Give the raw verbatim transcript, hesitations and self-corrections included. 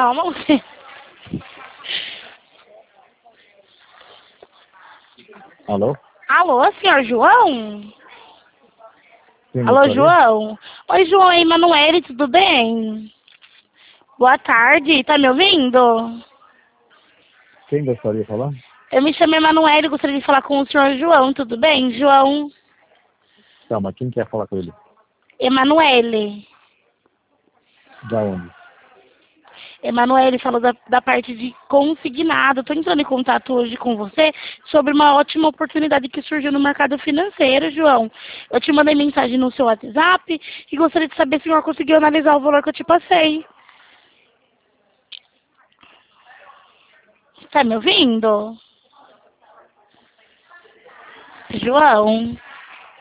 calma, você. Alô? Alô, senhor João? Quem Alô, gostaria? João? Oi, João, é Emanuele, tudo bem? Boa tarde, tá me ouvindo? Quem gostaria de falar? Eu me chamo Emanuele, gostaria de falar com o senhor João, tudo bem, João? Calma, quem quer falar com ele? Emanuele. Da onde? Emanuele falou da, da parte de consignado. Estou entrando em contato hoje com você sobre uma ótima oportunidade que surgiu no mercado financeiro, João. Eu te mandei mensagem no seu WhatsApp e gostaria de saber se o senhor conseguiu analisar o valor que eu te passei. Está me ouvindo? João?